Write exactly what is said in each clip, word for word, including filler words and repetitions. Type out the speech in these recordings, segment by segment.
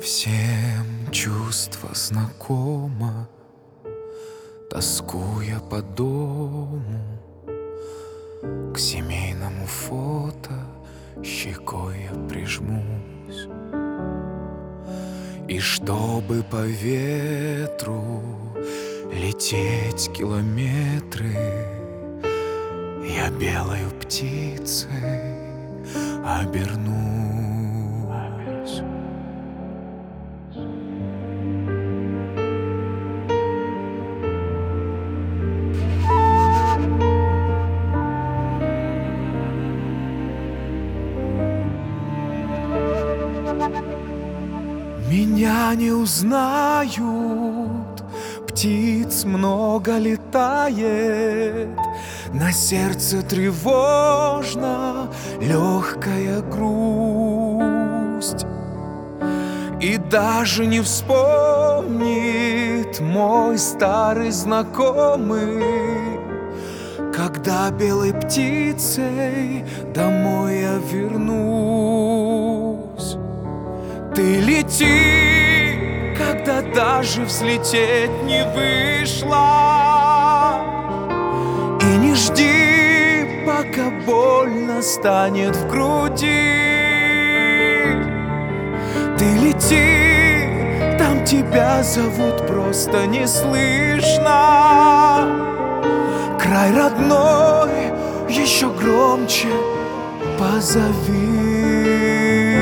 Всем чувство знакомо, тоскуя по дому, к семейному фото щекой я прижмусь. И чтобы по ветру лететь километры, я белою птицей обернусь. Меня не узнают, птиц много летает, на сердце тревожно легкая грусть. И даже не вспомнит мой старый знакомый, когда белой птицей домой я вернусь. Ты лети, когда даже взлететь не вышло, и не жди, пока больно станет в груди. Ты лети, там тебя зовут, просто не слышно. Край родной, еще громче позови.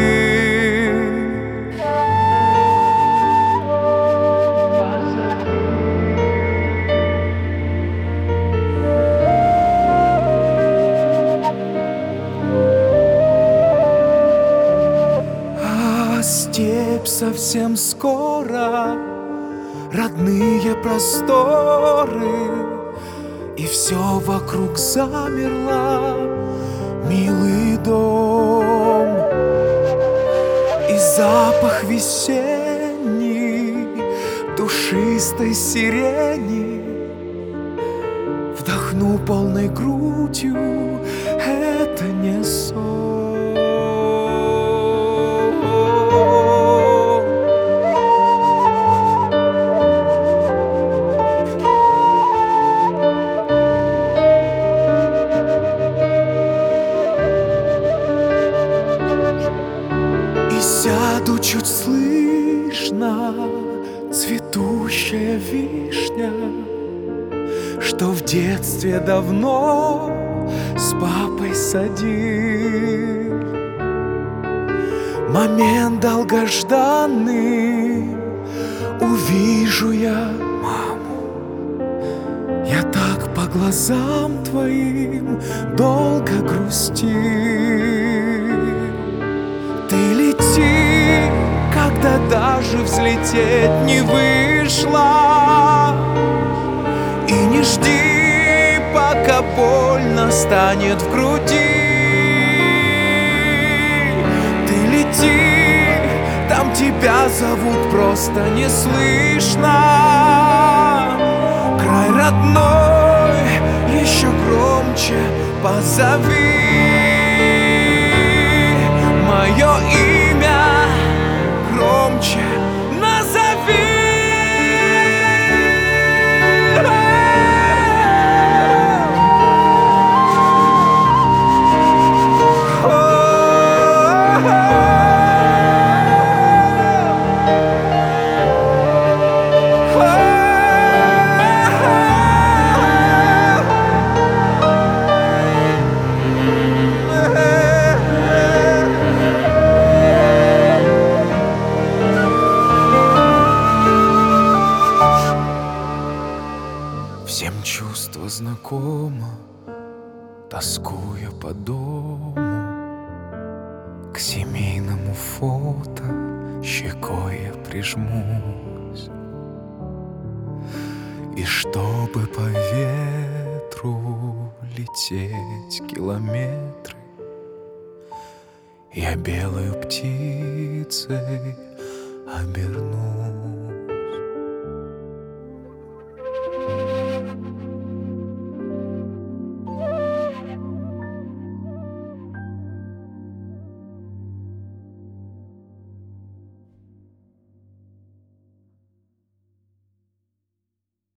Степь совсем скоро, родные просторы, и все вокруг замерло, милый дом. И запах весенний, душистой сирени вдохну полной грудью, это не сон. Сяду чуть слышно, цветущая вишня, что в детстве давно с папой садил. Момент долгожданный, увижу я маму. Я так по глазам твоим долго грустил. Ты лети, когда даже взлететь не вышло, и не жди, пока больно станет в груди. Ты лети, там тебя зовут, просто не слышно. Край родной, еще громче позови. Мое имя громче назови. Всем чувство знакомо, тоскуя по дому, к семейному фото щекой я прижмусь. И чтобы по ветру лететь километры, я белою птицей обернусь.